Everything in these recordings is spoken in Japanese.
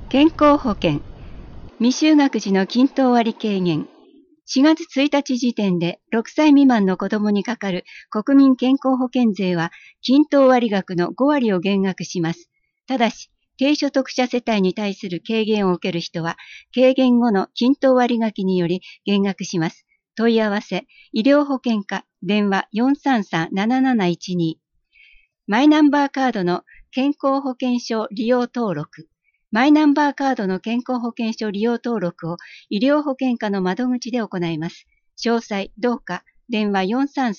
健康保険未就学児の均等割軽減。4月1日時点で6歳未満の子どもにかかる国民健康保険税は均等割額の5割を減額します。ただし、低所得者世帯に対する軽減を受ける人は、軽減後の均等割額により減額します。問い合わせ、医療保険課、電話 433-7712。マイナンバーカードの健康保険証利用登録。マイナンバーカードの健康保険証利用登録を医療保険課の窓口で行います。詳細、どうか、電話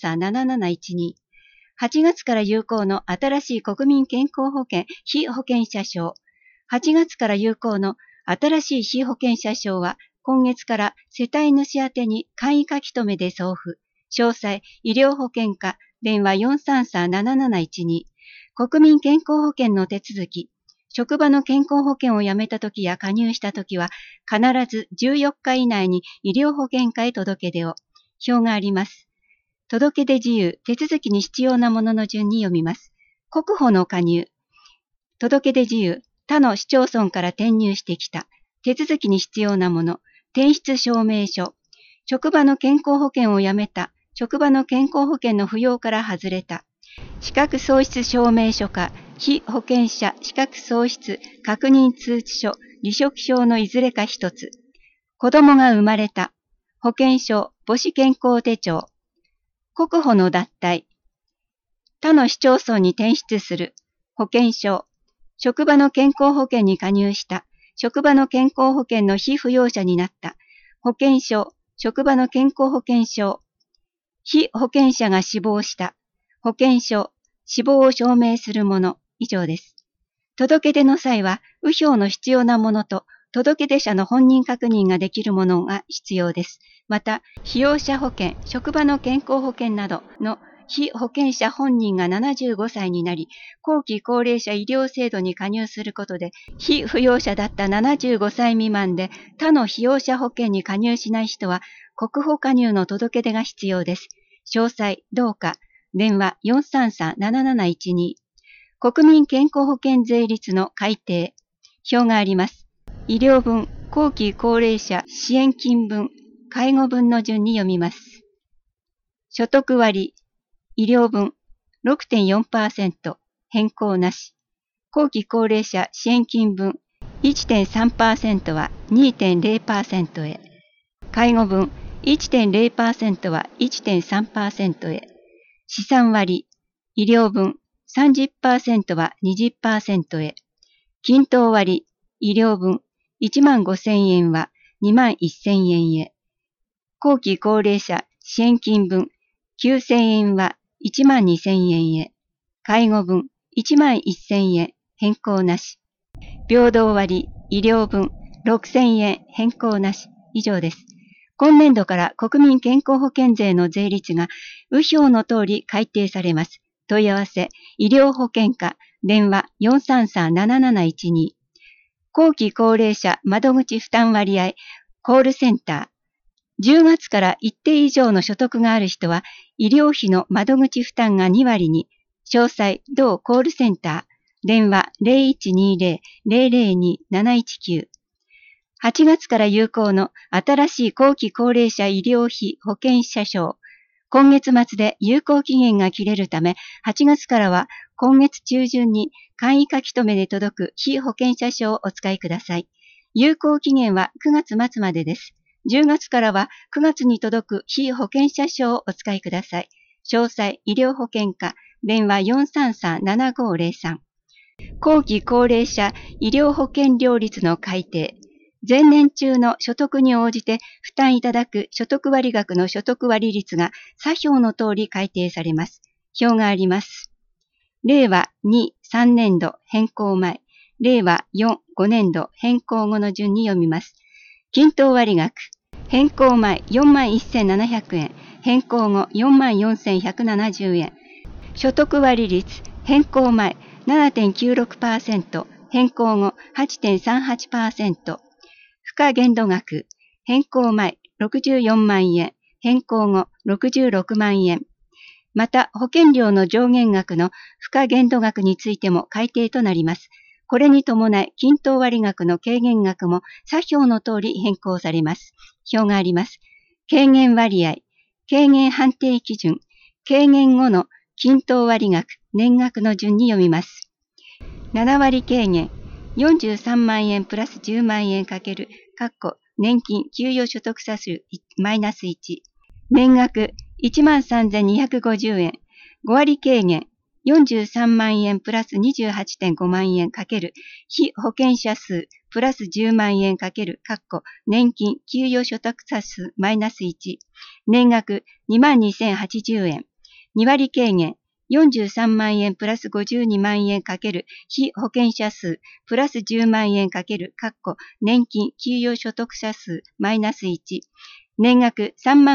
433-7712。8月から有効の新しい国民健康保険被保険者証。8月から有効の新しい被保険者証は、今月から世帯主宛に簡易書き留めで送付。詳細、医療保険課、電話 433-7712。国民健康保険の手続き。職場の健康保険を辞めたときや加入したときは、必ず14日以内に医療保険課へ届け出を。表があります。届け出自由、手続きに必要なものの順に読みます。国保の加入。届け出自由、他の市町村から転入してきた。手続きに必要なもの。転出証明書。職場の健康保険を辞めた。職場の健康保険の扶養から外れた。資格喪失証明書か、被保険者資格喪失確認通知書、離職証のいずれか一つ。子供が生まれた。保険証、母子健康手帳。国保の脱退。他の市町村に転出する。保険証。職場の健康保険に加入した。職場の健康保険の被扶養者になった。保険証。職場の健康保険証。被保険者が死亡した。保険証。死亡を証明するもの。以上です。届け出の際は、右表の必要なものと、届け出者の本人確認ができるものが必要です。また、被用者保険、職場の健康保険などの被保険者本人が75歳になり、後期高齢者医療制度に加入することで、被扶養者だった75歳未満で他の被用者保険に加入しない人は、国保加入の届け出が必要です。詳細、どうか、電話 433-7712。国民健康保険税率の改定。表があります。医療分、後期高齢者支援金分、介護分の順に読みます。所得割、医療分 6.4% 変更なし。後期高齢者支援金分 1.3% は 2.0% へ。介護分 1.0% は 1.3% へ。資産割、医療分30% は 20% へ。均等割、医療分15,000円は21,000円へ。後期高齢者支援金分9,000円は12,000円へ。介護分11,000円変更なし。平等割、医療分6,000円変更なし。以上です。今年度から国民健康保険税の税率が右表の通り改定されます。問い合わせ、医療保険課、電話 433-7712。後期高齢者窓口負担割合、コールセンター。10月から一定以上の所得がある人は、医療費の窓口負担が2割に、詳細、同コールセンター、電話 0120-002-719。8月から有効の新しい後期高齢者医療費保険者証。今月末で有効期限が切れるため、8月からは今月中旬に簡易書き留めで届く被保険者証をお使いください。有効期限は9月末までです。10月からは9月に届く被保険者証をお使いください。詳細、医療保険課、電話 433-7503。後期高齢者医療保険料率の改定。前年中の所得に応じて負担いただく所得割額の所得割率が左表の通り改定されます。表があります。令和2、3年度変更前、令和4、5年度変更後の順に読みます。均等割額、変更前 41,700 円、変更後 44,170 円。所得割率、変更前 7.96%、変更後 8.38%。付加限度額、変更前64万円、変更後66万円。また、保険料の上限額の付加限度額についても改定となります。 これに伴い、均等割額の軽減額も左表の通り変更されます。表があります。軽減割合、軽減判定基準、軽減後の均等割額、年額の順に読みます。7割軽減、43万円プラス10万円かける、年金給与所得差数マイナス1、年額13,250円、5割軽減、43万円プラス 28.5 万円かける、被保険者数プラス10万円かける、年金給与所得差数マイナス1、年額22,080円、2割軽減、43万円プラス52万円かける被保険者数プラス10万円かける年金給与所得者数マイナス1、年額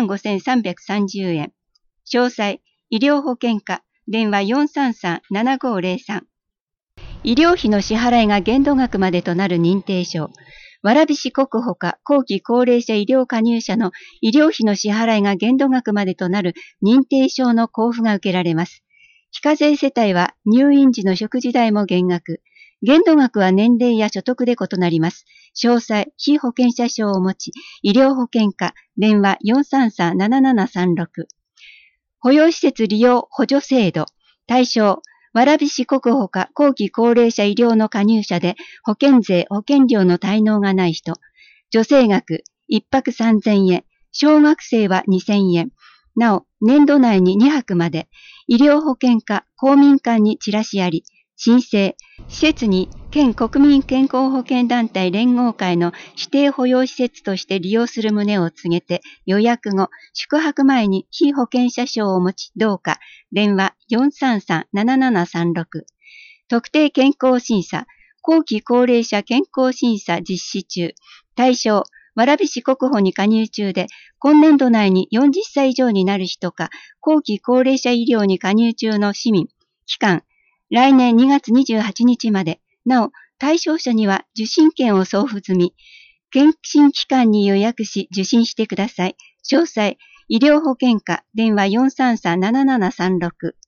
35,330円。詳細、医療保険課、電話 433-7503。医療費の支払いが限度額までとなる認定証。蕨市国保課後期高齢者医療加入者の医療費の支払いが限度額までとなる認定証の交付が受けられます。非課税世帯は入院時の食事代も減額。限度額は年齢や所得で異なります。詳細、被保険者証を持ち、医療保険課、電話 433-7736。保養施設利用補助制度。対象、蕨市国保課後期高齢者医療の加入者で保険税・保険料の滞納がない人。助成額、1泊3,000円。小学生は2,000円。なお、年度内に2泊まで、医療保険課、公民館にチラシあり、申請、施設に県国民健康保険団体連合会の指定保養施設として利用する旨を告げて、予約後、宿泊前に被保険者証を持ち、どうか、電話 433-7736。特定健康審査、後期高齢者健康審査実施中。対象、蕨市国保に加入中で、今年度内に40歳以上になる人か、後期高齢者医療に加入中の市民、期間、来年2月28日まで、なお、対象者には受診券を送付済み、検診機関に予約し受診してください。詳細、医療保険課、電話 433-7736。